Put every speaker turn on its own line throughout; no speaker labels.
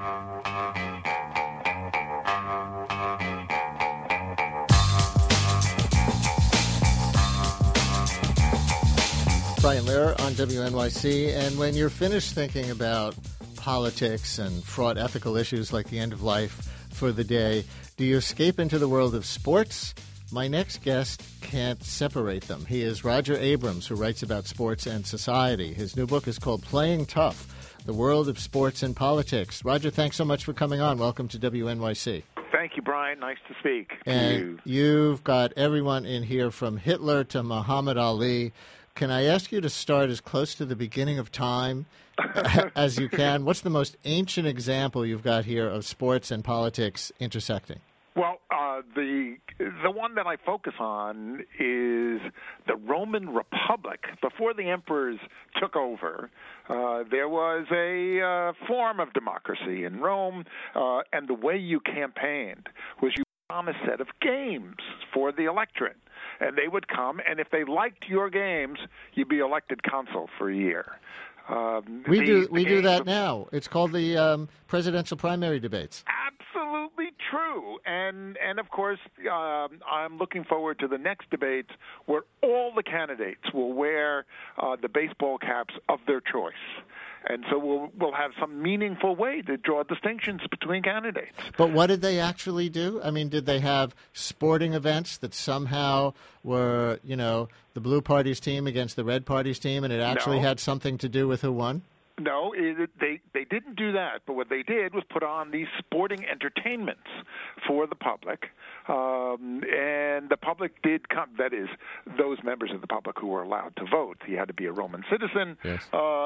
Brian Lehrer on WNYC. And when you're finished thinking about politics and fraught ethical issues like the end of life for the day, do you escape into the world of sports? My next guest can't separate them. He is Roger Abrams, who writes about sports and society. His new book is called Playing Tough, The World of Sports and Politics. Roger, thanks so much for coming on. Welcome to WNYC.
Thank you, Brian. Nice to speak
to you. You've got everyone in here from Hitler to Muhammad Ali. Can I ask you to start as close to the beginning of time as you can? What's the most ancient example you've got here of sports and politics intersecting?
Well, the one that I focus on is the Roman Republic. Before the emperors took over, there was a form of democracy in Rome, and the way you campaigned was you put on a set of games for the electorate. And they would come, and if they liked your games, you'd be elected consul for a year.
We do that now. It's called the presidential primary debates.
Absolutely true. And of course, I'm looking forward to the next debates where all the candidates will wear the baseball caps of their choice. And so we'll have some meaningful way to draw distinctions between candidates.
But what did they actually do? I mean, did they have sporting events that somehow were, the blue party's team against the red party's team, and it actually had something to do with who won?
No, they didn't do that. But what they did was put on these sporting entertainments for the public. And the public did come, that is, those members of the public who were allowed to vote. You had to be a Roman citizen. Yes.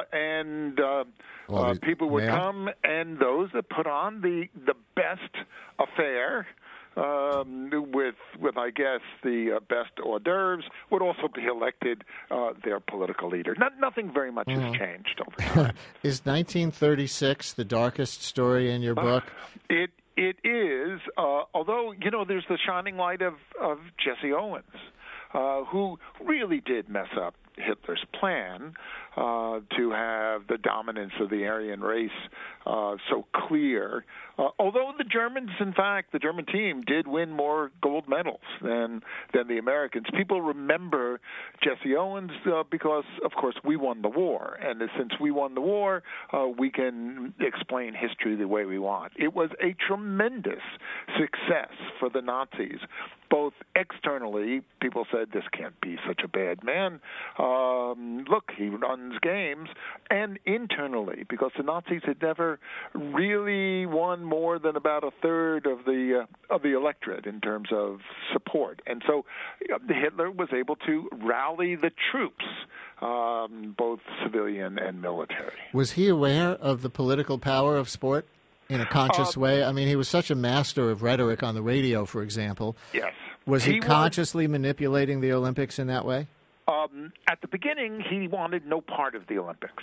People would come, and those that put on the best affair, with I guess the best hors d'oeuvres, would also be elected their political leader. Nothing very much has changed over time.
Is 1936 the darkest story in your book?
It is, although there's the shining light of Jesse Owens, who really did mess up Hitler's plan to have the dominance of the Aryan race so clear. Although the Germans, in fact, the German team did win more gold medals than the Americans. People remember Jesse Owens because, of course, we won the war. And since we won the war, we can explain history the way we want. It was a tremendous success for the Nazis. Both externally, people said, this can't be such a bad man. Look, he runs games. And internally, because the Nazis had never really won more than about a third of the electorate in terms of support. And so Hitler was able to rally the troops, both civilian and military.
Was he aware of the political power of sport in a conscious way? I mean, he was such a master of rhetoric on the radio, for examul.
Yes.
Was he consciously manipulating the Olympics in that way?
At the beginning, he wanted no part of the Olympics.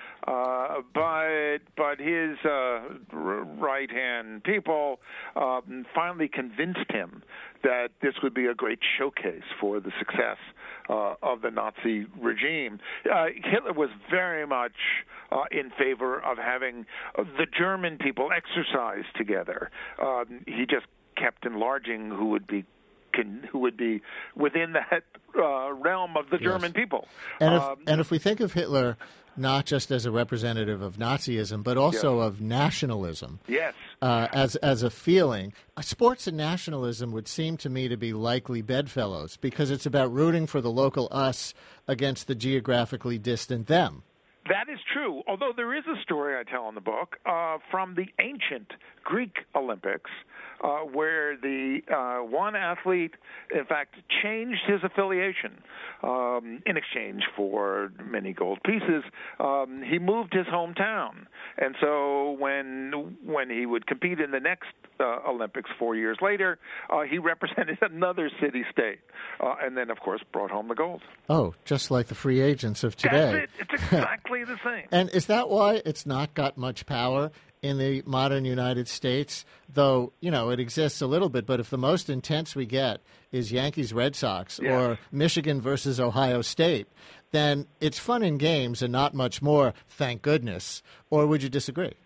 But his right-hand people finally convinced him that this would be a great showcase for the success of the Nazi regime. Hitler was very much in favor of having the German people exercise together. He just kept enlarging who would be within that realm of the German people.
And if we think of Hitler not just as a representative of Nazism, but also of nationalism, as a feeling, sports and nationalism would seem to me to be likely bedfellows, because it's about rooting for the local us against the geographically distant them.
That is true, although there is a story I tell in the book from the ancient Greek Olympics where the one athlete, in fact, changed his affiliation in exchange for many gold pieces. He moved his hometown. And so when he would compete in the next Olympics 4 years later, he represented another city-state and then, of course, brought home the gold.
Oh, just like the free agents of today.
That's it. It's exactly the same.
And is that why it's not got much power in the modern United States? Though, it exists a little bit, but if the most intense we get is Yankees-Red Sox or Michigan versus Ohio State, then it's fun and games and not much more, thank goodness. Or would you disagree?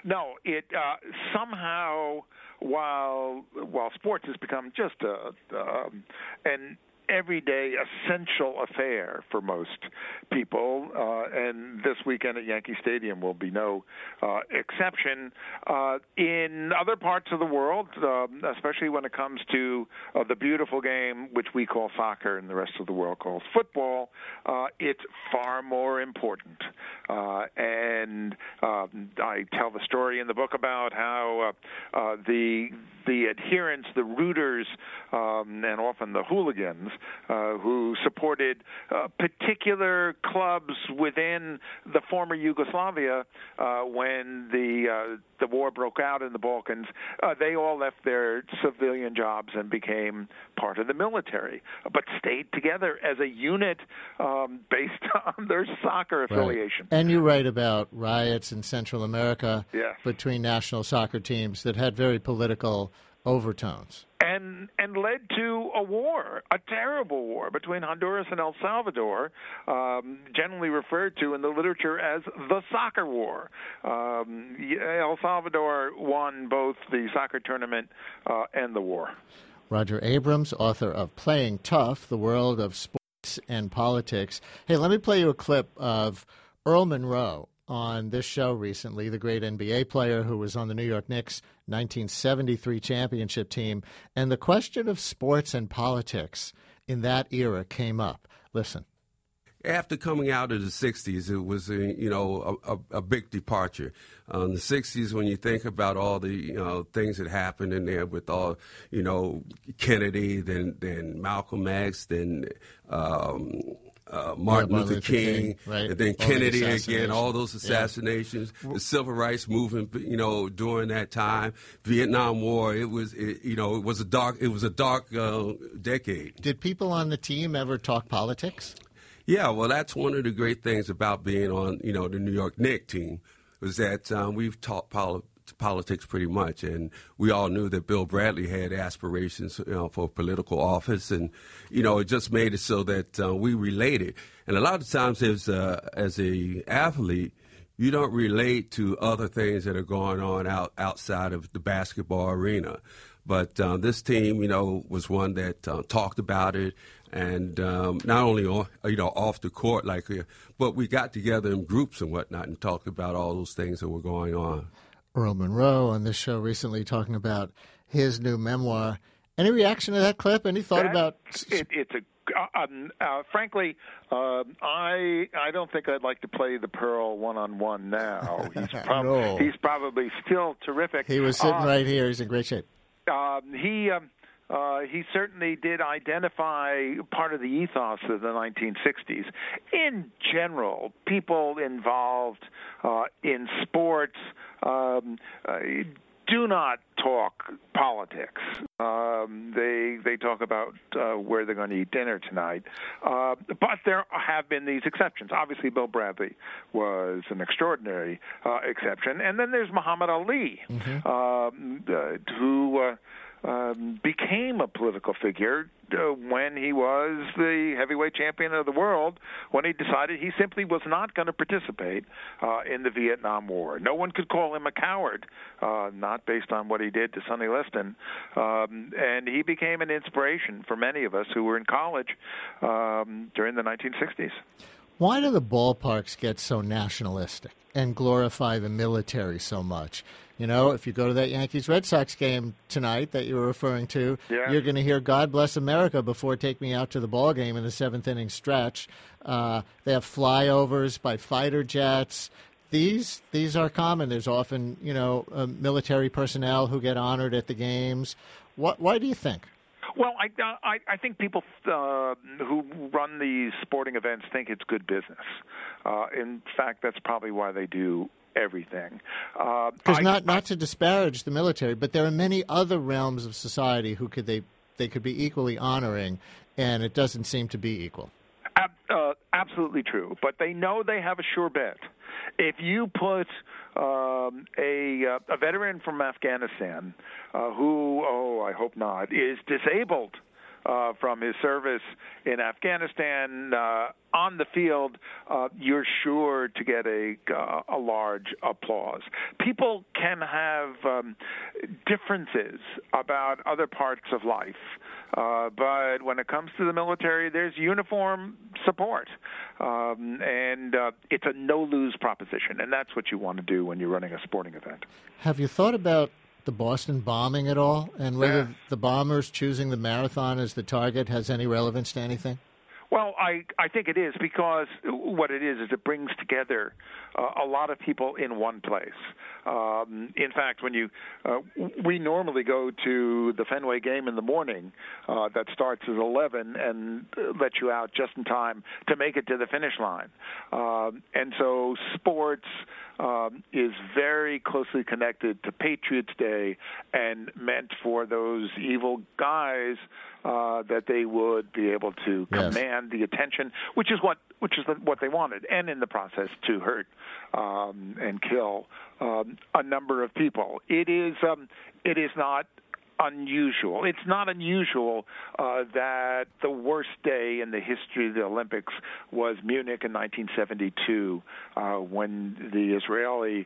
No, it somehow, while sports has become just an everyday essential affair for most people, and this weekend at Yankee Stadium will be no exception. In other parts of the world, especially when it comes to the beautiful game which we call soccer and the rest of the world calls football, it's far more important. And I tell the story in the book about how the adherents, the rooters, and often the hooligans who supported particular clubs within the former Yugoslavia when the war broke out in the Balkans, they all left their civilian jobs and became part of the military, but stayed together as a unit based on their soccer affiliation.
Right. And you write about riots in Central America between national soccer teams that had very political overtones.
And led to a war, a terrible war between Honduras and El Salvador, generally referred to in the literature as the soccer war. El Salvador won both the soccer tournament and the war.
Roger Abrams, author of Playing Tough, The World of Sports and Politics. Hey, let me play you a clip of Earl Monroe on this show recently, the great NBA player who was on the New York Knicks 1973 championship team. And the question of sports and politics in that era came up. Listen.
After coming out of the 60s, it was a big departure. The 60s, when you think about all the things that happened in there with all Kennedy, then Malcolm X, then Martin Luther King,
right.
And then Kennedy again, all those assassinations, the civil rights movement, during that time, Vietnam War, it was a dark decade.
Did people on the team ever talk politics?
Yeah, well, that's one of the great things about being on, the New York Knicks team, was that we've taught politics pretty much, and we all knew that Bill Bradley had aspirations, for political office, and it just made it so that we related. And a lot of times, as a athlete, you don't relate to other things that are going on outside of the basketball arena. But this team, was one that talked about it, and not only off the court, but we got together in groups and whatnot and talked about all those things that were going on.
Earl Monroe on this show recently talking about his new memoir. Any reaction to that clip? Any thought about?
It's frankly, I don't think I'd like to play the Pearl one-on-one now. He's probably still terrific.
He was sitting right here. He's in great shape.
He certainly did identify part of the ethos of the 1960s. In general, people involved in sports do not talk politics. They talk about where they're going to eat dinner tonight. But there have been these exceptions. Obviously, Bill Bradley was an extraordinary exception. And then there's Muhammad Ali, who became a political figure when he was the heavyweight champion of the world, when he decided he simply was not going to participate in the Vietnam War. No one could call him a coward, not based on what he did to Sonny Liston. And he became an inspiration for many of us who were in college during the 1960s.
Why do the ballparks get so nationalistic and glorify the military so much? If you go to that Yankees-Red Sox game tonight that you were referring to, you're going to hear God Bless America before Take Me Out to the Ball Game in the seventh inning stretch. They have flyovers by fighter jets. These are common. There's often, military personnel who get honored at the games. Why do you think?
Well, I think people who run these sporting events think it's good business. In fact, that's probably why they do everything.
Because not to disparage the military, but there are many other realms of society who they could be equally honoring, and it doesn't seem to be equal.
Absolutely true. But they know they have a sure bet. If you put a veteran from Afghanistan who, I hope not, is disabled from his service in Afghanistan on the field, you're sure to get a large applause. People can have differences about other parts of life, but when it comes to the military, there's uniform support, and it's a no-lose proposition, and that's what you want to do when you're running a sporting event.
Have you thought about the Boston bombing at all, and whether the bombers choosing the marathon as the target has any relevance to anything?
Well, I think it is, because what it is it brings together a lot of people in one place. In fact, when we normally go to the Fenway game in the morning that starts at 11 and let you out just in time to make it to the finish line. And so sports is very closely connected to Patriots Day and meant for those evil guys that they would be able to command the attention, which is what they wanted, and in the process to hurt and kill a number of people. It is not unusual. It's not unusual that the worst day in the history of the Olympics was Munich in 1972, when the Israeli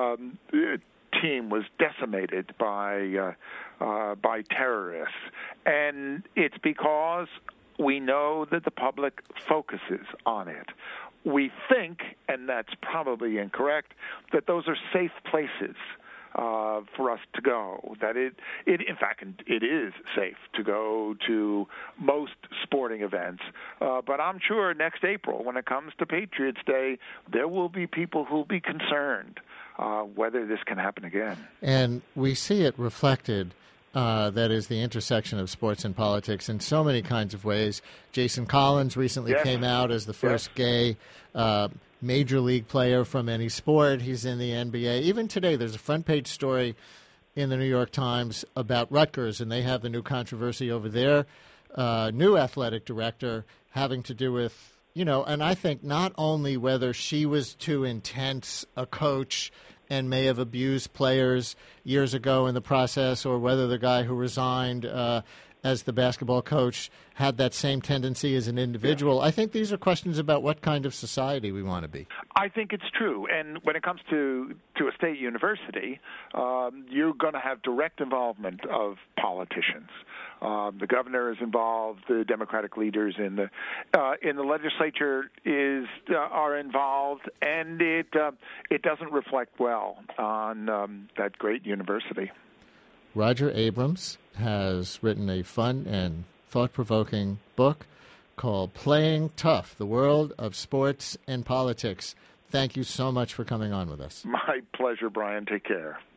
team was decimated by terrorists, and it's because we know that the public focuses on it. We think, and that's probably incorrect, that those are safe places for us to go. That in fact, it is safe to go to most sporting events. But I'm sure next April, when it comes to Patriots Day, there will be people who will be concerned whether this can happen again.
And we see it reflected. That is the intersection of sports and politics in so many kinds of ways. Jason Collins recently came out as the first gay major league player from any sport. He's in the NBA. Even today, there's a front page story in the New York Times about Rutgers, and they have the new controversy over their new athletic director having to do with, and I think not only whether she was too intense a coach and may have abused players years ago in the process, or whether the guy who resigned as the basketball coach had that same tendency as an individual. Yeah. I think these are questions about what kind of society we want to be.
I think it's true. And when it comes to a state university, you're going to have direct involvement of politicians. The governor is involved. The Democratic leaders in the legislature are involved, and it doesn't reflect well on that great university.
Roger Abrams has written a fun and thought-provoking book called Playing Tough, The World of Sports and Politics. Thank you so much for coming on with us.
My pleasure, Brian. Take care.